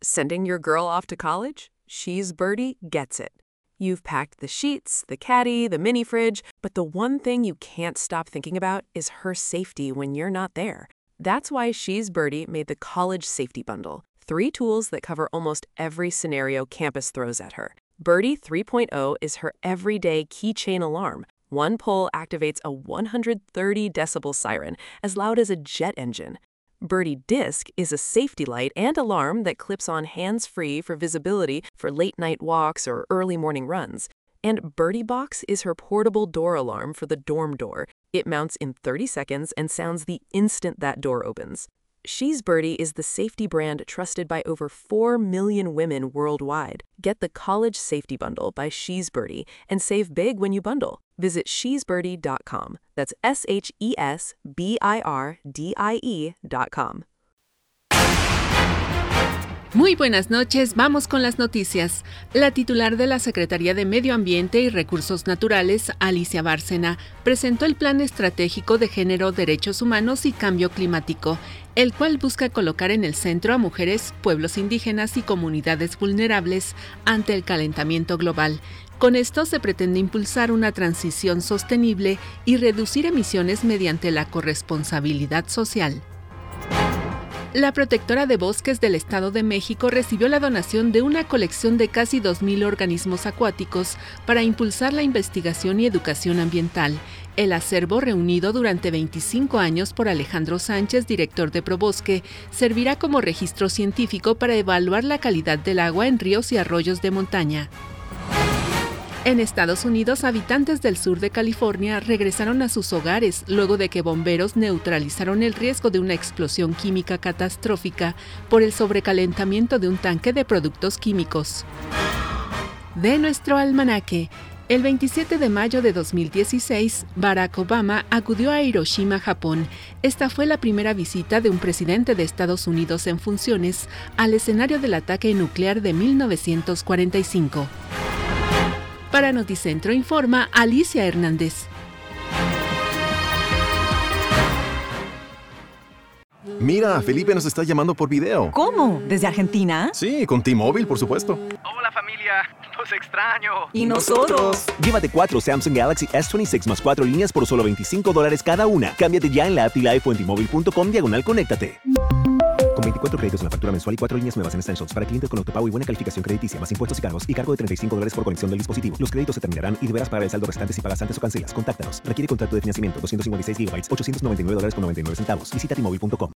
Sending your girl off to college? She's Birdie gets it. You've packed the sheets, the caddy, the mini fridge, but the one thing you can't stop thinking about is her safety when you're not there. That's why She's Birdie made the College Safety Bundle. 3 tools that cover almost every scenario campus throws at her. Birdie 3.0 is her everyday keychain alarm. One pull activates a 130 decibel siren, as loud as a jet engine. Birdie Disc is a safety light and alarm that clips on hands-free for visibility for late-night walks or early morning runs. And Birdie Box is her portable door alarm for the dorm door. It mounts in 30 seconds and sounds the instant that door opens. She's Birdie is the safety brand trusted by over 4 million women worldwide. Get the College Safety Bundle by She's Birdie and save big when you bundle. Visit shesbirdie.com. That's SHESBIRDIE.com. Muy buenas noches, vamos con las noticias. La titular de la Secretaría de Medio Ambiente y Recursos Naturales, Alicia Bárcena, presentó el Plan Estratégico de Género, Derechos Humanos y Cambio Climático, el cual busca colocar en el centro a mujeres, pueblos indígenas y comunidades vulnerables ante el calentamiento global. Con esto se pretende impulsar una transición sostenible y reducir emisiones mediante la corresponsabilidad social. La Protectora de Bosques del Estado de México recibió la donación de una colección de casi 2,000 organismos acuáticos para impulsar la investigación y educación ambiental. El acervo, reunido durante 25 años por Alejandro Sánchez, director de Probosque, servirá como registro científico para evaluar la calidad del agua en ríos y arroyos de montaña. En Estados Unidos, habitantes del sur de California regresaron a sus hogares luego de que bomberos neutralizaron el riesgo de una explosión química catastrófica por el sobrecalentamiento de un tanque de productos químicos. De nuestro almanaque, el 27 de mayo de 2016, Barack Obama acudió a Hiroshima, Japón. Esta fue la primera visita de un presidente de Estados Unidos en funciones al escenario del ataque nuclear de 1945. Para Noticentro informa Alicia Hernández. Mira, Felipe nos está llamando por video. ¿Cómo? ¿Desde Argentina? Sí, con T-Mobile, por supuesto. Hola familia, los extraño. ¿Y nosotros? Llévate 4 Samsung Galaxy S26 más 4 líneas por solo $25 cada una. Cámbiate ya en la app y live o en T-Mobile.com/conéctate. Con 24 créditos en la factura mensual y 4 líneas nuevas en Essentials para clientes con autopago y buena calificación crediticia, más impuestos y cargos, y cargo de $35 por conexión del dispositivo. Los créditos se terminarán y deberás pagar el saldo restante si pagas antes o cancelas. Contáctanos. Requiere contrato de financiamiento 256 GB, $899.99. Visita T-Mobile.com.